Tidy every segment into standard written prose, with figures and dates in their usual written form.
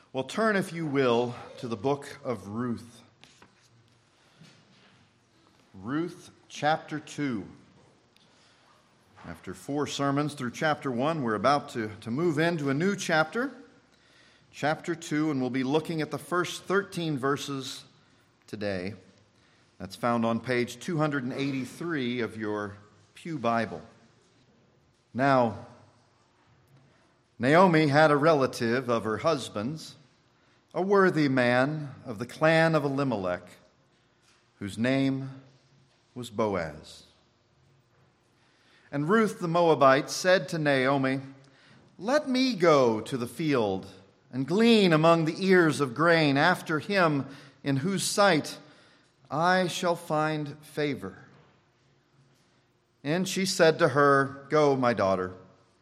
Well, turn, if you will, to the book of Ruth. Ruth chapter 2. After 4 sermons through chapter 1, we're about to move into a new chapter, chapter 2, and we'll be looking at the first 13 verses today. That's found on page 283 of your Pew Bible. Now, Naomi had a relative of her husband's, a worthy man of the clan of Elimelech, whose name was Boaz. And Ruth the Moabite said to Naomi, "Let me go to the field and glean among the ears of grain after him in whose sight I shall find favor." And she said to her, "Go, my daughter."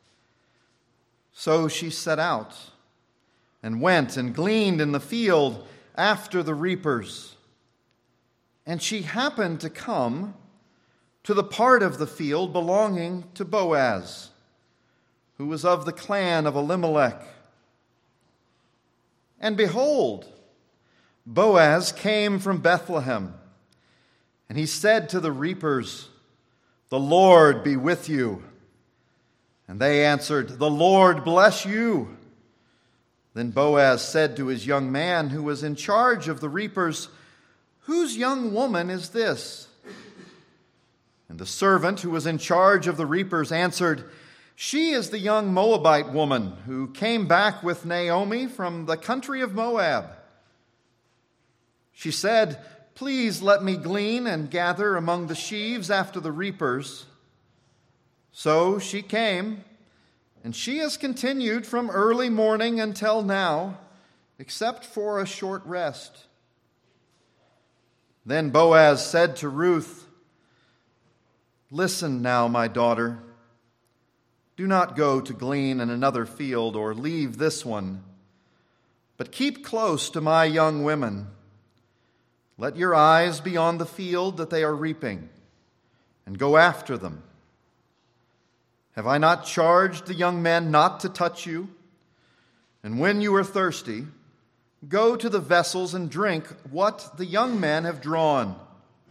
So she set out and went and gleaned in the field after the reapers. And she happened to come to the part of the field belonging to Boaz, who was of the clan of Elimelech. And behold, Boaz came from Bethlehem, and he said to the reapers, "The Lord be with you." And they answered, "The Lord bless you." Then Boaz said to his young man who was in charge of the reapers, "Whose young woman is this?" And the servant who was in charge of the reapers answered, "She is the young Moabite woman who came back with Naomi from the country of Moab." She said, "Please let me glean and gather among the sheaves after the reapers." So she came, and she has continued from early morning until now, except for a short rest. Then Boaz said to Ruth, "Listen now, my daughter. Do not go to glean in another field or leave this one, but keep close to my young women. Let your eyes be on the field that they are reaping, and go after them. Have I not charged the young men not to touch you? And when you are thirsty, go to the vessels and drink what the young men have drawn."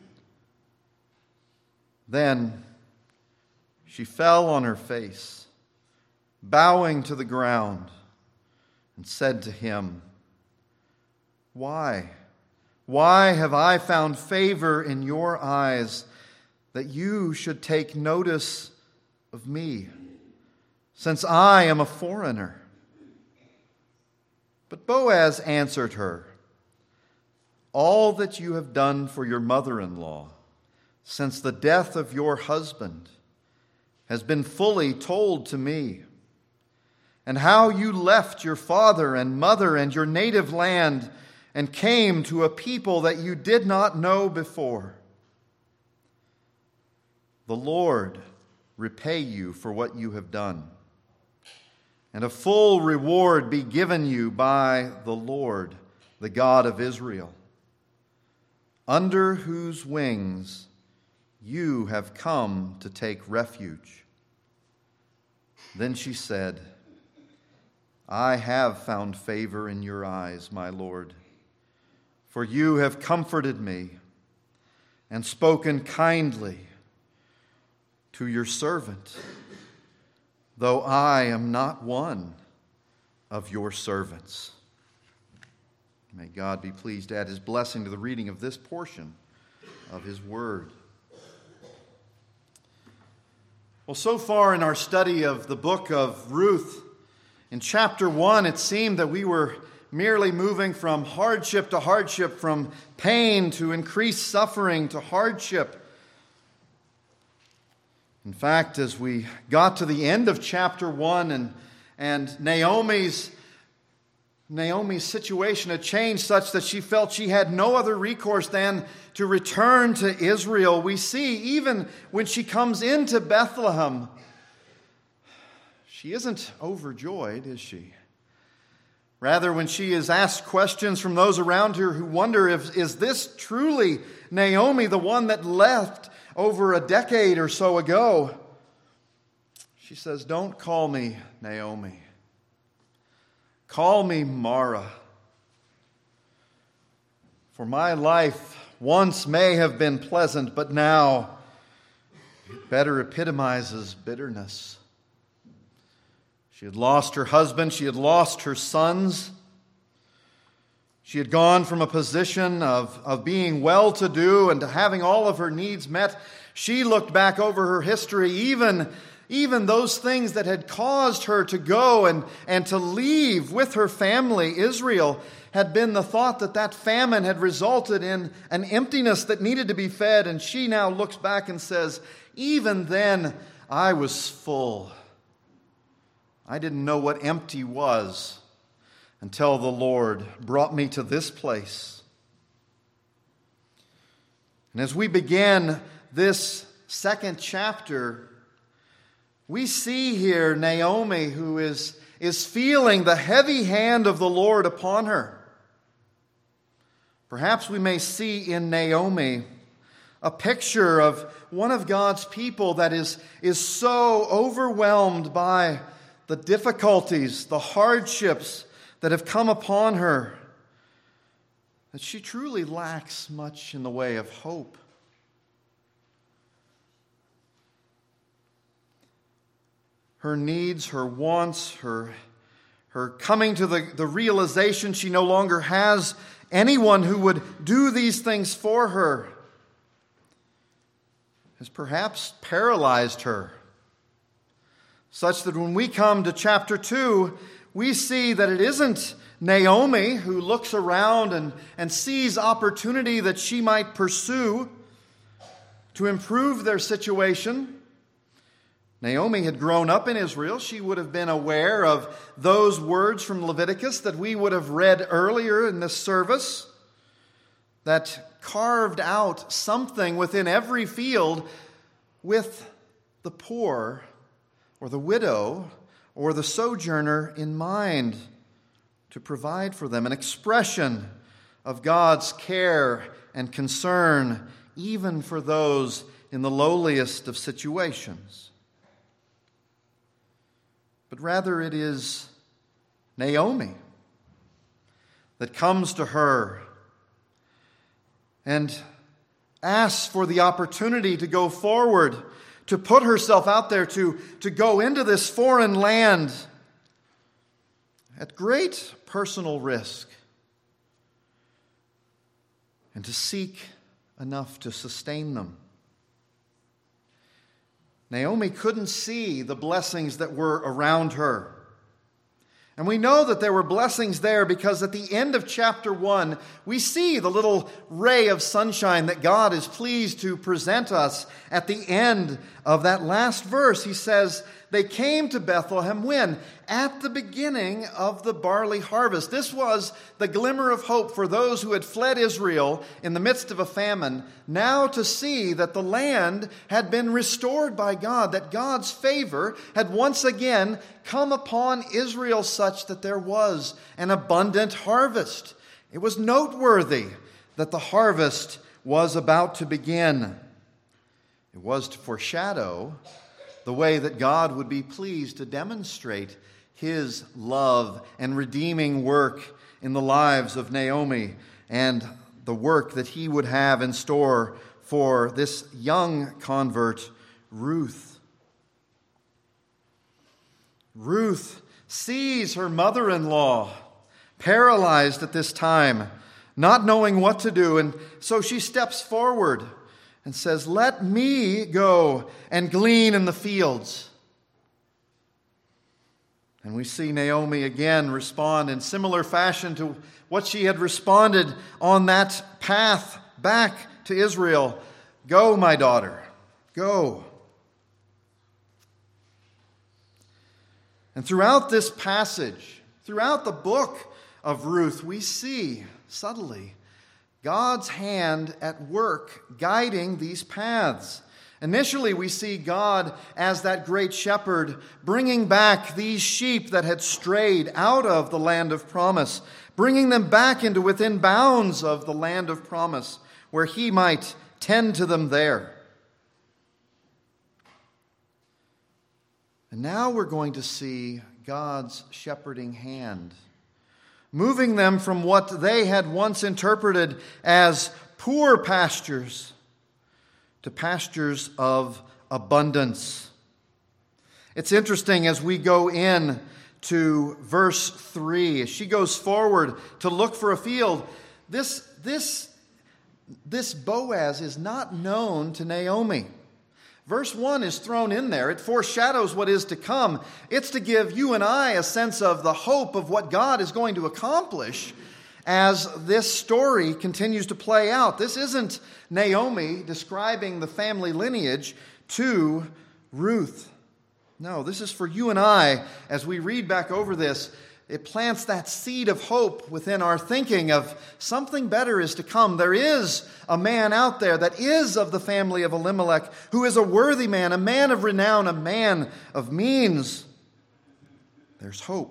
Then she fell on her face, bowing to the ground, and said to him, Why have I found favor in your eyes that you should take notice of me, since I am a foreigner?" But Boaz answered her, "All that you have done for your mother-in-law since the death of your husband has been fully told to me, and how you left your father and mother and your native land and came to a people that you did not know before. The Lord repay you for what you have done, and a full reward be given you by the Lord, the God of Israel, under whose wings you have come to take refuge." Then she said, "I have found favor in your eyes, my Lord, for you have comforted me and spoken kindly to your servant, though I am not one of your servants." May God be pleased to add his blessing to the reading of this portion of his word. Well, so far in our study of the book of Ruth, in chapter 1, it seemed that we were merely moving from hardship to hardship, from pain to increased suffering to hardship. In fact, as we got to the end of chapter 1 and Naomi's situation had changed such that she felt she had no other recourse than to return to Israel, we see even when she comes into Bethlehem, she isn't overjoyed, is she? Rather, when she is asked questions from those around her who wonder, is this truly Naomi, the one that left over a decade or so ago? She says, "Don't call me Naomi. Call me Mara, For my life once may have been pleasant, but now it better epitomizes bitterness. She had lost her husband. She had lost her sons. She had gone from a position of being well-to-do and to having all of her needs met. She looked back over her history, even those things that had caused her to go and to leave with her family, Israel, had been the thought that famine had resulted in an emptiness that needed to be fed. And she now looks back and says, even then I was full. I didn't know what empty was until the Lord brought me to this place. And as we begin this second chapter, we see here Naomi who is feeling the heavy hand of the Lord upon her. Perhaps we may see in Naomi a picture of one of God's people that is so overwhelmed by the difficulties, the hardships that have come upon her, that she truly lacks much in the way of hope. Her needs, her wants, her coming to the realization she no longer has anyone who would do these things for her has perhaps paralyzed her, such that when we come to chapter 2, we see that it isn't Naomi who looks around and sees opportunity that she might pursue to improve their situation. Naomi had grown up in Israel. She would have been aware of those words from Leviticus that we would have read earlier in this service that carved out something within every field with the poor or the widow or the sojourner in mind to provide for them, an expression of God's care and concern even for those in the lowliest of situations. But rather it is Naomi that comes to her and asks for the opportunity to go forward, to put herself out there, to go into this foreign land at great personal risk and to seek enough to sustain them. Naomi couldn't see the blessings that were around her. And we know that there were blessings there because at the end of chapter 1, we see the little ray of sunshine that God is pleased to present us. At the end of that last verse, he says, they came to Bethlehem when? At the beginning of the barley harvest. This was the glimmer of hope for those who had fled Israel in the midst of a famine, now to see that the land had been restored by God, that God's favor had once again come upon Israel such that there was an abundant harvest. It was noteworthy that the harvest was about to begin. It was to foreshadow the way that God would be pleased to demonstrate his love and redeeming work in the lives of Naomi and the work that he would have in store for this young convert, Ruth. Ruth sees her mother-in-law paralyzed at this time, not knowing what to do, and so she steps forward and says, let me go and glean in the fields. And we see Naomi again respond in similar fashion to what she had responded on that path back to Israel. Go, my daughter, go. And throughout this passage, throughout the book of Ruth, we see subtly God's hand at work guiding these paths. Initially, we see God as that great shepherd bringing back these sheep that had strayed out of the land of promise, bringing them back into within bounds of the land of promise, where he might tend to them there. And now we're going to see God's shepherding hand moving them from what they had once interpreted as poor pastures to pastures of abundance. It's interesting as we go in to verse 3, as she goes forward to look for a field, this Boaz is not known to Naomi. Verse 1 is thrown in there. It foreshadows what is to come. It's to give you and I a sense of the hope of what God is going to accomplish as this story continues to play out. This isn't Naomi describing the family lineage to Ruth. No, this is for you and I. As we read back over this, it plants that seed of hope within our thinking of something better is to come. There is a man out there that is of the family of Elimelech who is a worthy man, a man of renown, a man of means. There's hope.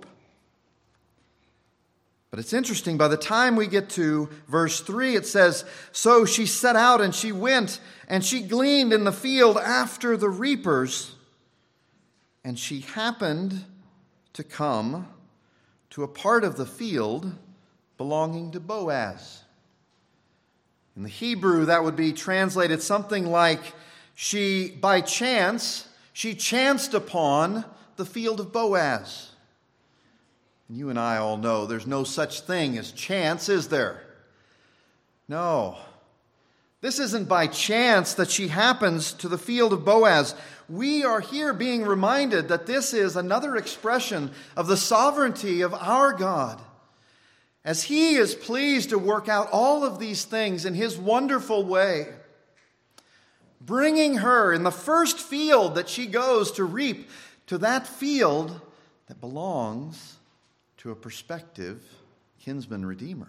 But it's interesting, by the time we get to verse 3, it says, "So she set out and she went and she gleaned in the field after the reapers. And she happened to come to a part of the field belonging to Boaz." In the Hebrew, that would be translated something like, by chance, she chanced upon the field of Boaz. And you and I all know there's no such thing as chance, is there? No. This isn't by chance that she happens to the field of Boaz. We are here being reminded that this is another expression of the sovereignty of our God, as He is pleased to work out all of these things in His wonderful way, bringing her in the first field that she goes to reap to that field that belongs to a prospective kinsman redeemer.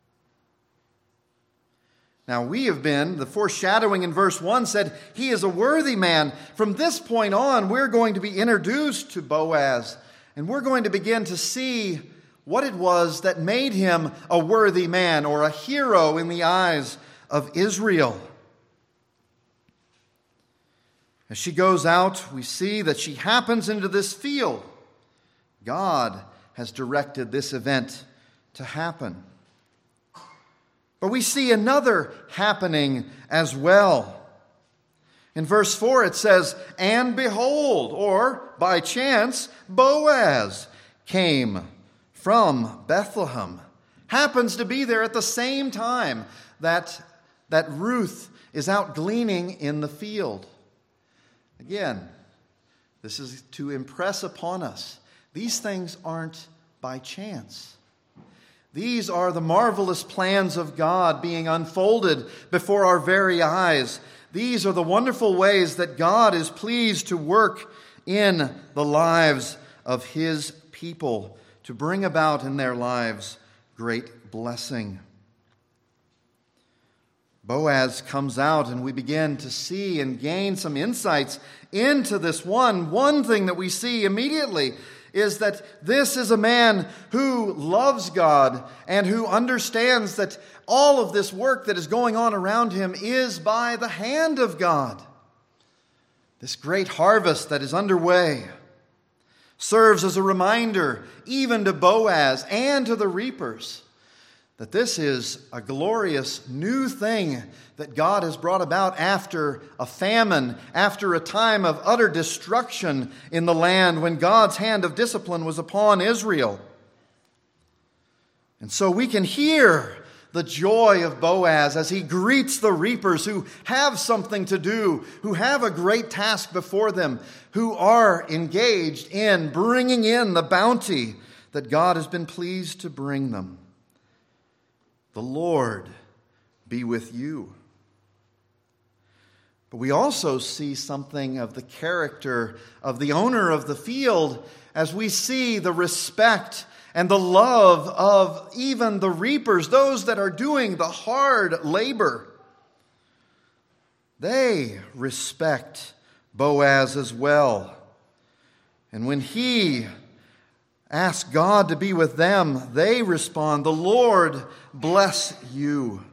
Now the foreshadowing in verse 1 said, he is a worthy man. From this point on, we're going to be introduced to Boaz, and we're going to begin to see what it was that made him a worthy man, or a hero in the eyes of Israel. As she goes out, we see that she happens into this field. God has directed this event to happen. But we see another happening as well. In verse 4 it says, "And behold," or by chance, Boaz came from Bethlehem. Happens to be there at the same time that Ruth is out gleaning in the field. Again, this is to impress upon us, these things aren't by chance. These are the marvelous plans of God being unfolded before our very eyes. These are the wonderful ways that God is pleased to work in the lives of His people, to bring about in their lives great blessing. Boaz comes out, and we begin to see and gain some insights into this one. One thing that we see immediately is that this is a man who loves God and who understands that all of this work that is going on around him is by the hand of God. This great harvest that is underway serves as a reminder, even to Boaz and to the reapers, that this is a glorious new thing that God has brought about after a famine, after a time of utter destruction in the land when God's hand of discipline was upon Israel. And so we can hear the joy of Boaz as he greets the reapers who have something to do, who have a great task before them, who are engaged in bringing in the bounty that God has been pleased to bring them. The Lord be with you. But we also see something of the character of the owner of the field as we see the respect and the love of even the reapers, those that are doing the hard labor. They respect Boaz as well. And when he asks God to be with them, they respond, "The Lord bless you."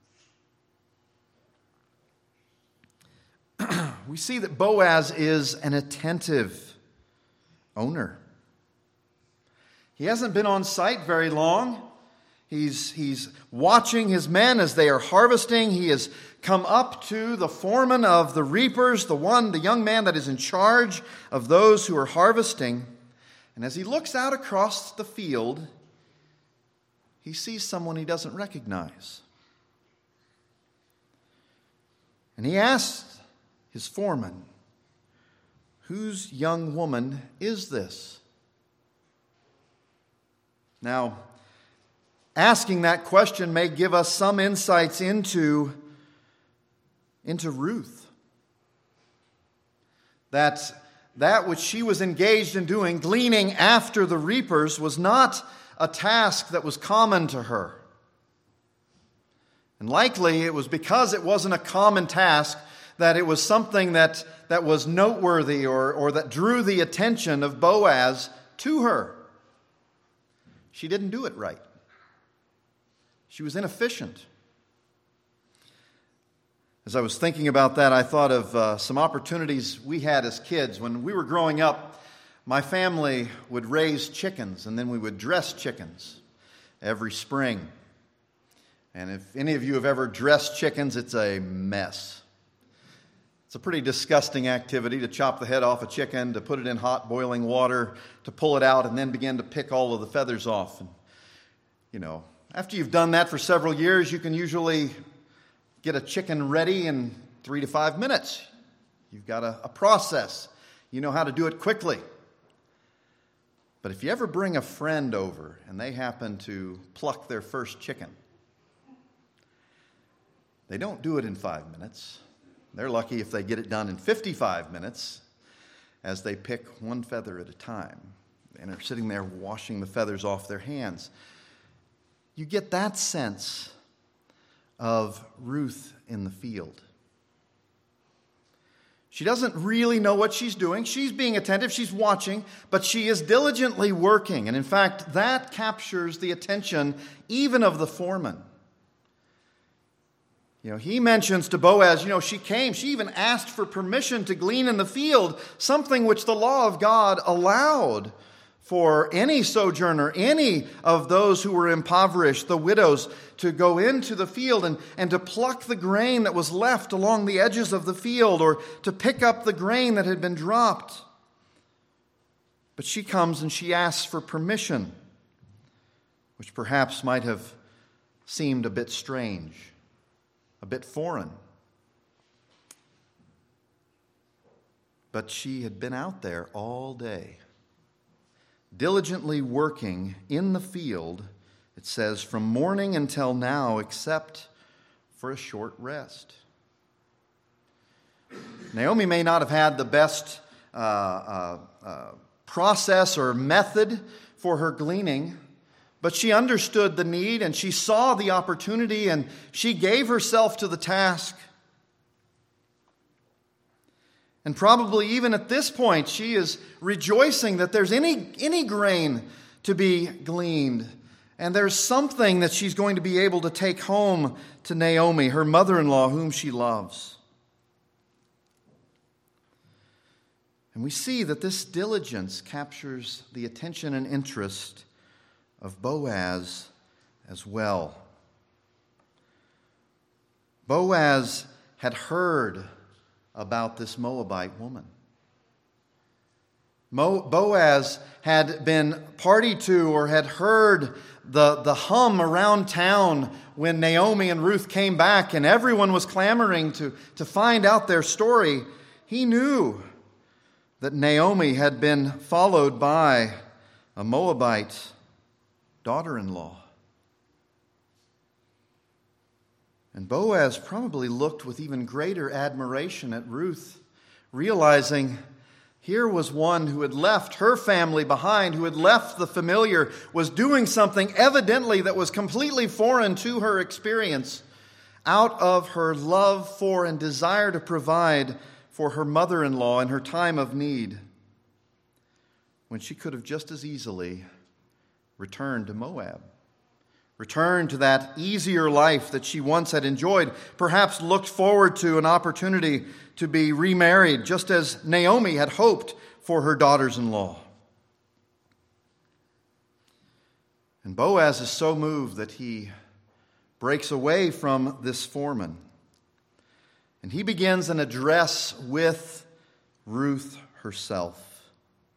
We see that Boaz is an attentive owner. He hasn't been on site very long. He's watching his men as they are harvesting. He has come up to the foreman of the reapers, the young man that is in charge of those who are harvesting. And as he looks out across the field, he sees someone he doesn't recognize. And he asks his foreman, "Whose young woman is this?" Now, asking that question may give us some insights into Ruth. That which she was engaged in doing, gleaning after the reapers, was not a task that was common to her. And likely it was because it wasn't a common task that it was something that was noteworthy or that drew the attention of Boaz to her. She didn't do it right. She was inefficient. As I was thinking about that, I thought of some opportunities we had as kids. When we were growing up, my family would raise chickens, and then we would dress chickens every spring. And if any of you have ever dressed chickens, it's a mess. It's a pretty disgusting activity to chop the head off a chicken, to put it in hot boiling water, to pull it out, and then begin to pick all of the feathers off. And, after you've done that for several years, you can usually get a chicken ready in 3 to 5 minutes. You've got a process. You know how to do it quickly. But if you ever bring a friend over and they happen to pluck their first chicken, they don't do it in 5 minutes. They're lucky if they get it done in 55 minutes as they pick one feather at a time and are sitting there washing the feathers off their hands. You get that sense of Ruth in the field. She doesn't really know what she's doing. She's being attentive, she's watching, but she is diligently working. And in fact, that captures the attention even of the foreman. He mentions to Boaz, she even asked for permission to glean in the field, something which the law of God allowed for any sojourner, any of those who were impoverished, the widows, to go into the field and to pluck the grain that was left along the edges of the field, or to pick up the grain that had been dropped. But she comes and she asks for permission, which perhaps might have seemed a bit strange, a bit foreign. But she had been out there all day, diligently working in the field, it says, from morning until now, except for a short rest. Naomi may not have had the best process or method for her gleaning, but she understood the need and she saw the opportunity and she gave herself to the task. And probably even at this point, she is rejoicing that there's any grain to be gleaned. And there's something that she's going to be able to take home to Naomi, her mother-in-law, whom she loves. And we see that this diligence captures the attention and interest of Boaz as well. Boaz had heard about this Moabite woman. Boaz had been party to or had heard the hum around town when Naomi and Ruth came back and everyone was clamoring to find out their story. He knew that Naomi had been followed by a Moabite daughter-in-law. And Boaz probably looked with even greater admiration at Ruth, realizing here was one who had left her family behind, who had left the familiar, was doing something evidently that was completely foreign to her experience, out of her love for and desire to provide for her mother-in-law in her time of need, when she could have just as easily returned to Moab. Returned to that easier life that she once had enjoyed, perhaps looked forward to an opportunity to be remarried, just as Naomi had hoped for her daughters-in-law. And Boaz is so moved that he breaks away from this foreman. And he begins an address with Ruth herself.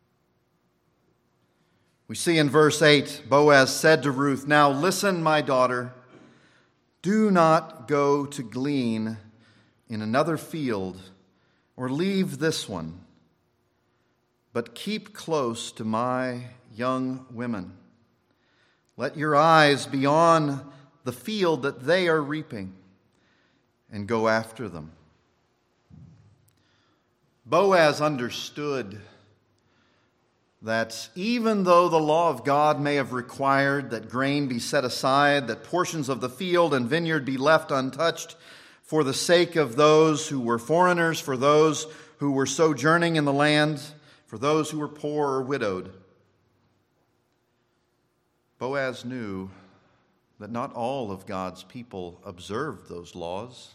We see in verse 8, Boaz said to Ruth, "Now listen, my daughter, do not go to glean in another field or leave this one, but keep close to my young women. Let your eyes be on the field that they are reaping, and go after them." Boaz understood that even though the law of God may have required that grain be set aside, that portions of the field and vineyard be left untouched for the sake of those who were foreigners, for those who were sojourning in the land, for those who were poor or widowed, Boaz knew that not all of God's people observed those laws.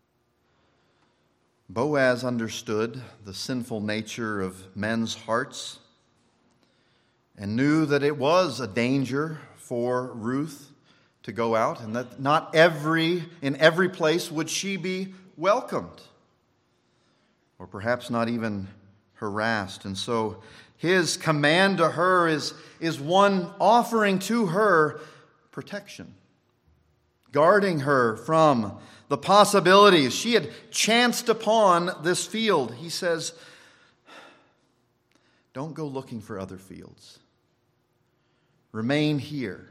Boaz understood the sinful nature of men's hearts and knew that it was a danger for Ruth to go out, and that not in every place would she be welcomed, or perhaps not even harassed. And so his command to her is one offering to her protection, guarding her from the possibilities. She had chanced upon this field. He says, don't go looking for other fields. Remain here.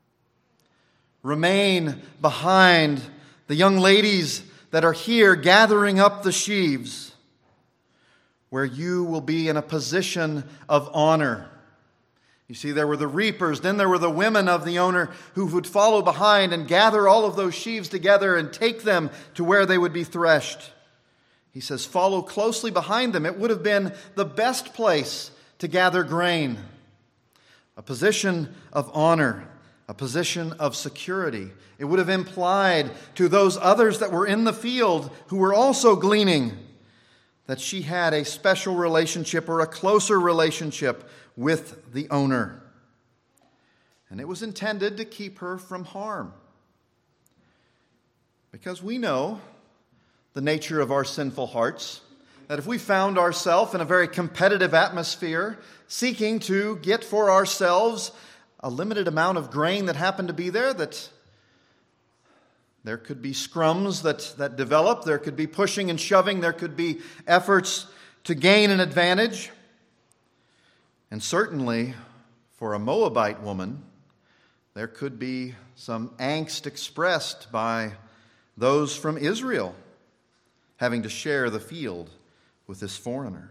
Remain behind the young ladies that are here gathering up the sheaves, where you will be in a position of honor. You see, there were the reapers, then there were the women of the owner who would follow behind and gather all of those sheaves together and take them to where they would be threshed. He says, follow closely behind them. It would have been the best place to gather grain. A position of honor, a position of security. It would have implied to those others that were in the field who were also gleaning that she had a special relationship or a closer relationship with the owner. And it was intended to keep her from harm. Because we know the nature of our sinful hearts, that if we found ourselves in a very competitive atmosphere, seeking to get for ourselves a limited amount of grain that happened to be there, that there could be scrums that develop, there could be pushing and shoving, there could be efforts to gain an advantage. And certainly, for a Moabite woman, there could be some angst expressed by those from Israel having to share the field with this foreigner.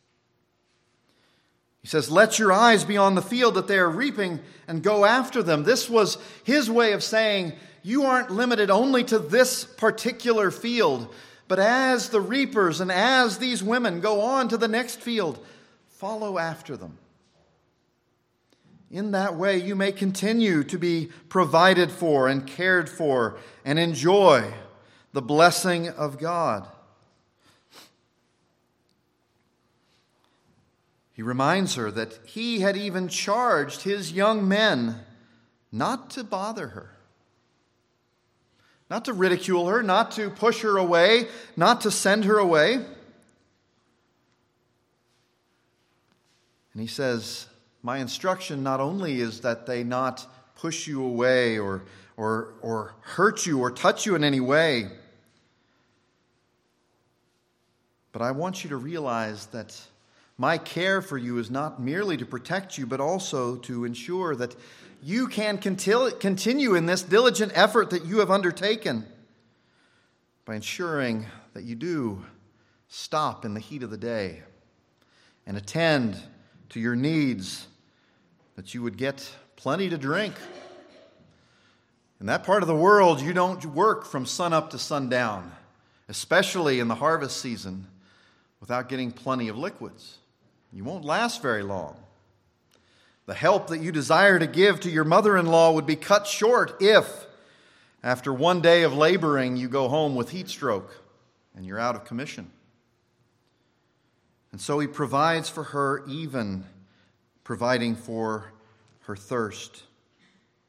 He says, let your eyes be on the field that they are reaping and go after them. This was his way of saying, you aren't limited only to this particular field, but as the reapers and as these women go on to the next field, follow after them. In that way, you may continue to be provided for and cared for and enjoy the blessing of God. He reminds her that he had even charged his young men not to bother her, not to ridicule her, not to push her away, not to send her away. And he says, my instruction not only is that they not push you away or hurt you or touch you in any way, but I want you to realize that my care for you is not merely to protect you, but also to ensure that you can continue in this diligent effort that you have undertaken by ensuring that you do stop in the heat of the day and attend to your needs, that you would get plenty to drink. In that part of the world, you don't work from sunup to sundown, especially in the harvest season, without getting plenty of liquids. You won't last very long. The help that you desire to give to your mother-in-law would be cut short if, after one day of laboring, you go home with heat stroke and you're out of commission. And so he provides for her, even providing for her thirst.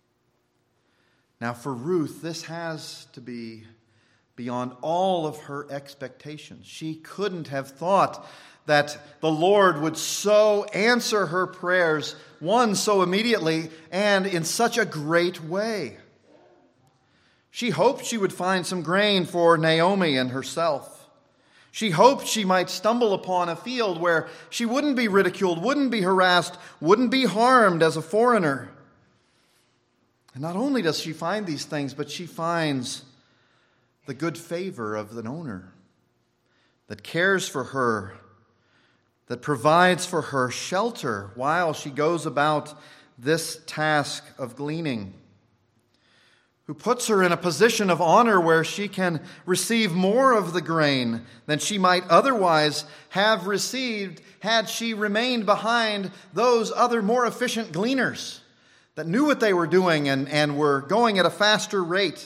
Now for Ruth, this has to be beyond all of her expectations. She couldn't have thought that the Lord would so answer her prayers, one, so immediately, and in such a great way. She hoped she would find some grain for Naomi and herself. She hoped she might stumble upon a field where she wouldn't be ridiculed, wouldn't be harassed, wouldn't be harmed as a foreigner. And not only does she find these things, but she finds the good favor of the owner that cares for her, that provides for her shelter while she goes about this task of gleaning, who puts her in a position of honor where she can receive more of the grain than she might otherwise have received had she remained behind those other more efficient gleaners that knew what they were doing and were going at a faster rate.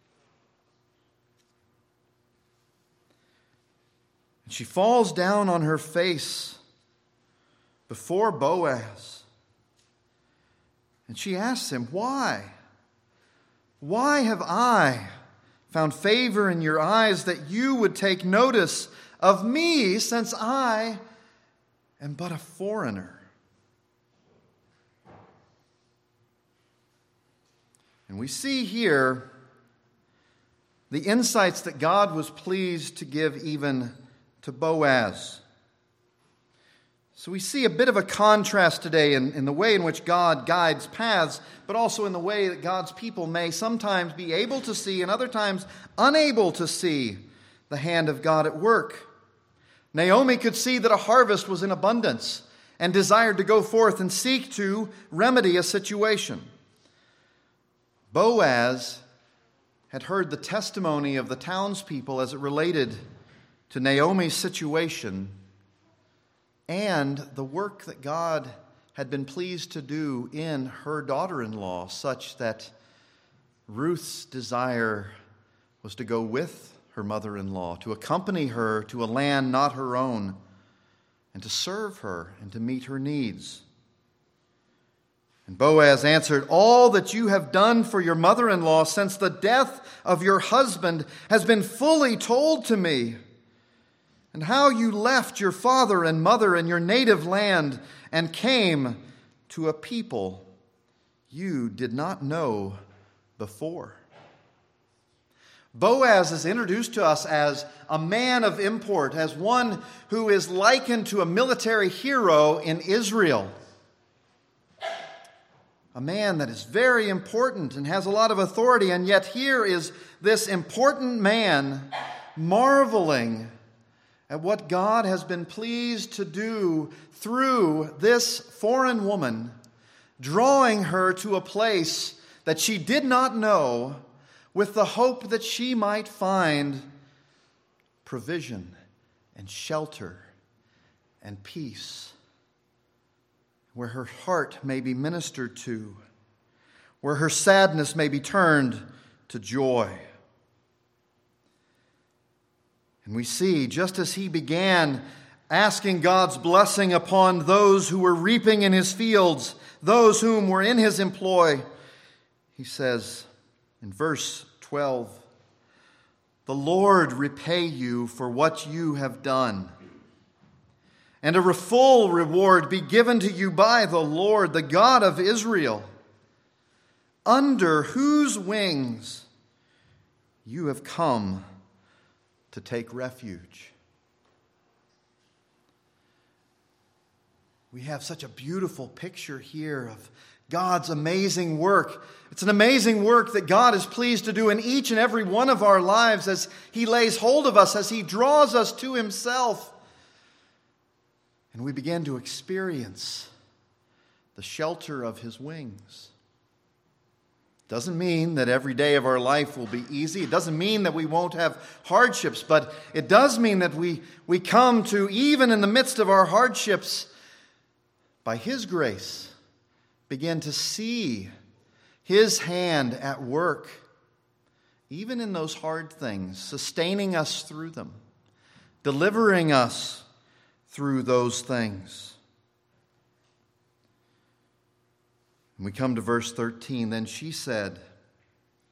She falls down on her face before Boaz. And she asks him, "Why? Why have I found favor in your eyes that you would take notice of me, since I am but a foreigner?" And we see here the insights that God was pleased to give even to Boaz. So we see a bit of a contrast today in the way in which God guides paths, but also in the way that God's people may sometimes be able to see and other times unable to see the hand of God at work. Naomi could see that a harvest was in abundance and desired to go forth and seek to remedy a situation. Boaz had heard the testimony of the townspeople as it related to Naomi's situation and the work that God had been pleased to do in her daughter-in-law, such that Ruth's desire was to go with her mother-in-law, to accompany her to a land not her own, and to serve her and to meet her needs. And Boaz answered, "All that you have done for your mother-in-law since the death of your husband has been fully told to me, and how you left your father and mother and your native land and came to a people you did not know before." Boaz is introduced to us as a man of import, as one who is likened to a military hero in Israel. A man that is very important and has a lot of authority, and yet here is this important man marveling at what God has been pleased to do through this foreign woman, drawing her to a place that she did not know, with the hope that she might find provision and shelter and peace, where her heart may be ministered to, where her sadness may be turned to joy. And we see, just as he began asking God's blessing upon those who were reaping in his fields, those whom were in his employ, he says in verse 12, "The Lord repay you for what you have done, and a full reward be given to you by the Lord, the God of Israel, under whose wings you have come to take refuge." We have such a beautiful picture here of God's amazing work. It's an amazing work that God is pleased to do in each and every one of our lives as he lays hold of us, as he draws us to himself. And we begin to experience the shelter of his wings. Doesn't mean that every day of our life will be easy. It doesn't mean that we won't have hardships, but it does mean that we come to, even in the midst of our hardships, by his grace, begin to see his hand at work, even in those hard things, sustaining us through them, delivering us through those things. And we come to verse 13. "Then she said,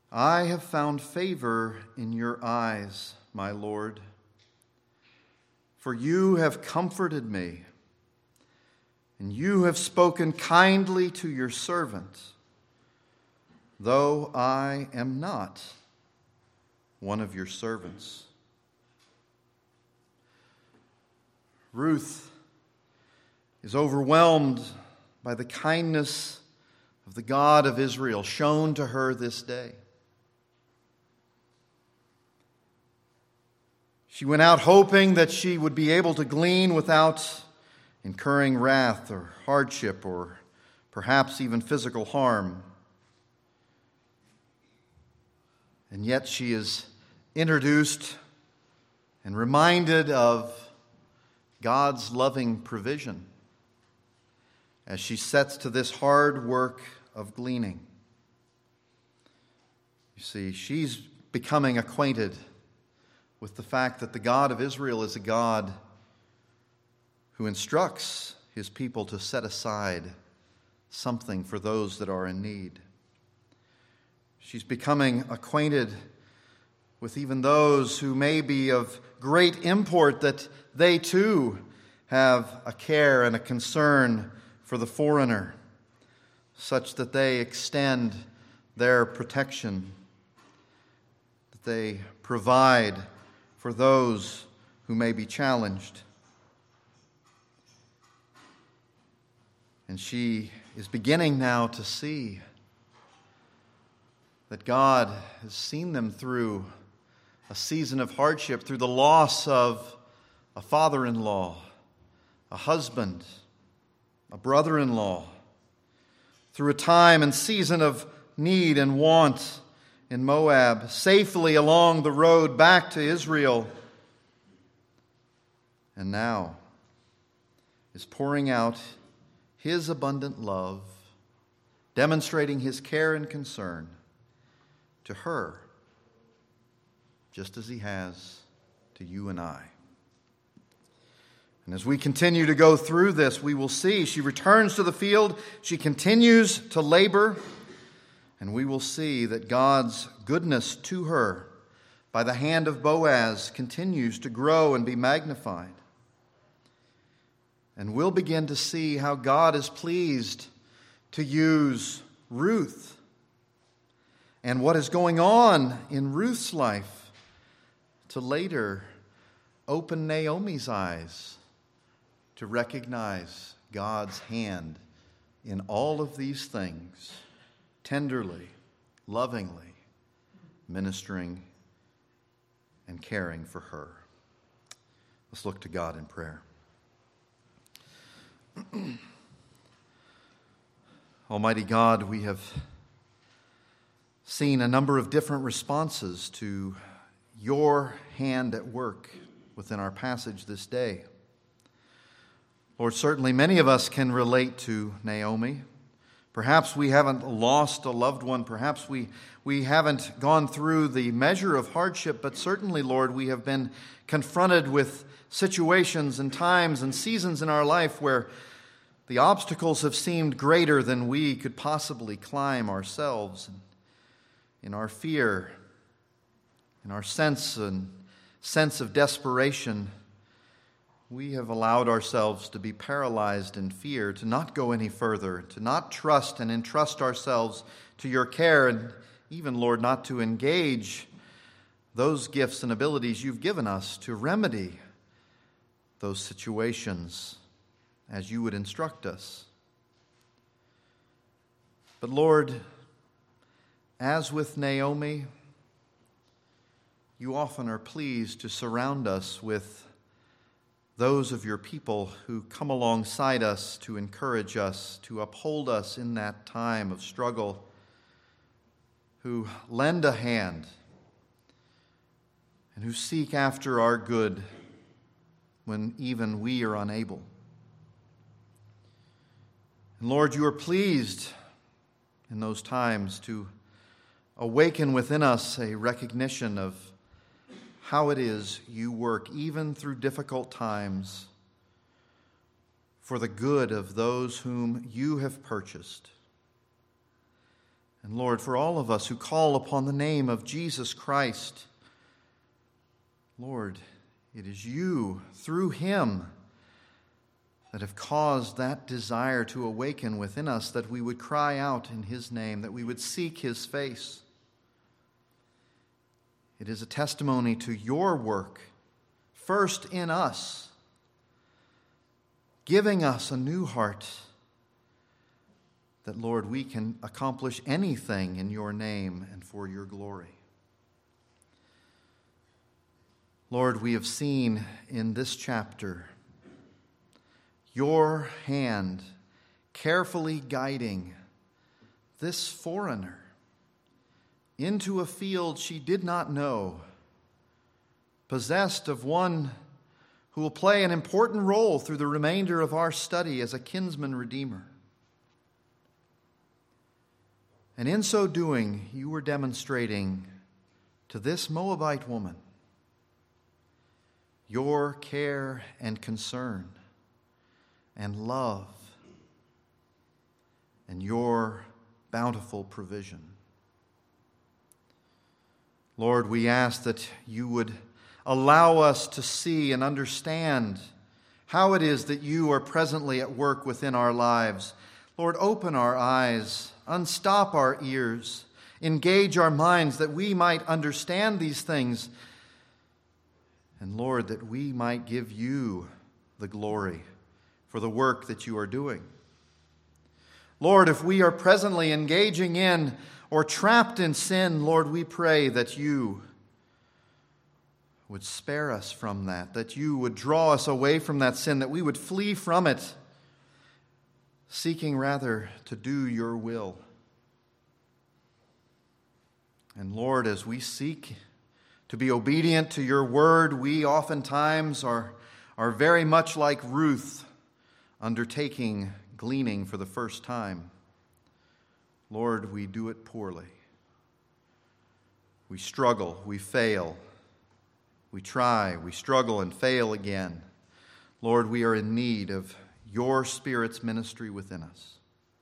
I have found favor in your eyes, my Lord, for you have comforted me, and you have spoken kindly to your servant, though I am not one of your servants. Ruth is overwhelmed by the kindness of the God of Israel shown to her this day. She went out hoping that she would be able to glean without incurring wrath or hardship or perhaps even physical harm. And yet she is introduced and reminded of God's loving provision as she sets to this hard work of gleaning. You see, she's becoming acquainted with the fact that the God of Israel is a God who instructs his people to set aside something for those that are in need. She's becoming acquainted with even those who may be of great import, that they too have a care and a concern for the foreigner, such that they extend their protection, that they provide for those who may be challenged. And she is beginning now to see that God has seen them through a season of hardship, through the loss of a father-in-law, a husband, a brother-in-law, through a time and season of need and want in Moab, safely along the road back to Israel, and now is pouring out his abundant love, demonstrating his care and concern to her, just as he has to you and I. And as we continue to go through this, we will see she returns to the field, she continues to labor, and we will see that God's goodness to her by the hand of Boaz continues to grow and be magnified. And we'll begin to see how God is pleased to use Ruth and what is going on in Ruth's life to later open Naomi's eyes to recognize God's hand in all of these things, tenderly, lovingly ministering and caring for her. Let's look to God in prayer. Almighty God, we have seen a number of different responses to your hand at work within our passage this day. Lord, certainly many of us can relate to Naomi. Perhaps we haven't lost a loved one. Perhaps we haven't gone through the measure of hardship, but certainly, Lord, we have been confronted with situations and times and seasons in our life where the obstacles have seemed greater than we could possibly climb ourselves. In our fear, in our sense of desperation, we have allowed ourselves to be paralyzed in fear, to not go any further, to not trust and entrust ourselves to your care, and even, Lord, not to engage those gifts and abilities you've given us to remedy those situations as you would instruct us. But Lord, as with Naomi, you often are pleased to surround us with those of your people who come alongside us to encourage us, to uphold us in that time of struggle, who lend a hand and who seek after our good when even we are unable. And Lord, you are pleased in those times to awaken within us a recognition of how it is you work even through difficult times for the good of those whom you have purchased. And Lord, for all of us who call upon the name of Jesus Christ, Lord, it is you, through him, that have caused that desire to awaken within us, that we would cry out in his name, that we would seek his face. It is a testimony to your work, first in us, giving us a new heart, that, Lord, we can accomplish anything in your name and for your glory. Lord, we have seen in this chapter your hand carefully guiding this foreigner into a field she did not know, possessed of one who will play an important role through the remainder of our study as a kinsman redeemer. And in so doing, you were demonstrating to this Moabite woman your care and concern and love and your bountiful provision. Lord, we ask that you would allow us to see and understand how it is that you are presently at work within our lives. Lord, open our eyes, unstop our ears, engage our minds that we might understand these things. And Lord, that we might give you the glory for the work that you are doing. Lord, if we are presently engaging in or trapped in sin, Lord, we pray that you would spare us from that, that you would draw us away from that sin, that we would flee from it, seeking rather to do your will. And Lord, as we seek to be obedient to your word, we oftentimes are very much like Ruth, undertaking gleaning for the first time. Lord, we do it poorly. We struggle, we fail. We try, we struggle and fail again. Lord, we are in need of your Spirit's ministry within us.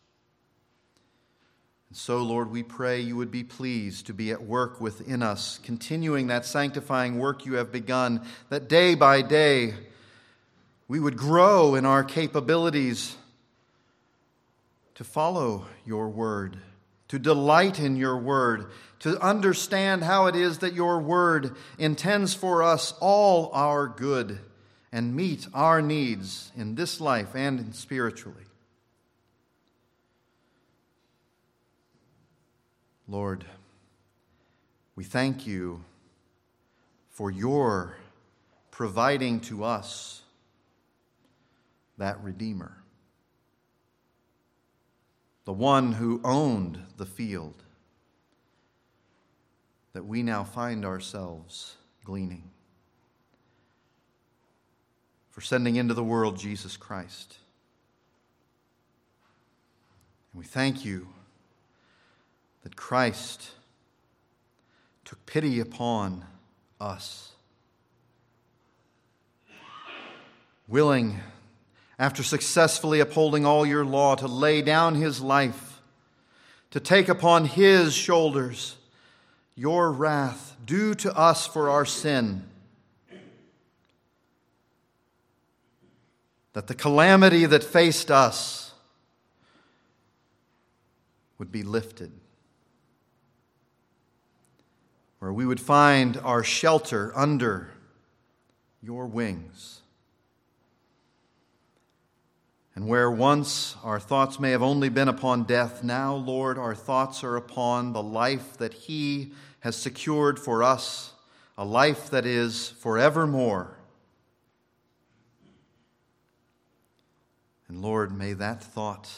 And so, Lord, we pray you would be pleased to be at work within us, continuing that sanctifying work you have begun, that day by day we would grow in our capabilities to follow your word, to delight in your word, to understand how it is that your word intends for us all our good and meet our needs in this life and spiritually. Lord, we thank you for your providing to us that Redeemer, the one who owned the field that we now find ourselves gleaning, for sending into the world Jesus Christ. And we thank you that Christ took pity upon us, willing, after successfully upholding all your law, to lay down his life, to take upon his shoulders your wrath due to us for our sin, that the calamity that faced us would be lifted, where we would find our shelter under your wings. And where once our thoughts may have only been upon death, now, Lord, our thoughts are upon the life that he has secured for us, a life that is forevermore. And Lord, may that thought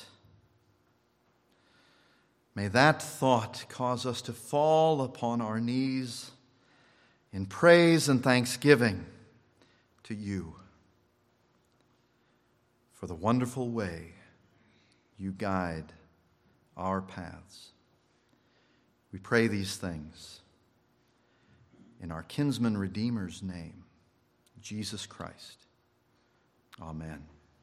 cause us to fall upon our knees in praise and thanksgiving to you for the wonderful way you guide our paths. We pray these things in our kinsman Redeemer's name, Jesus Christ. Amen.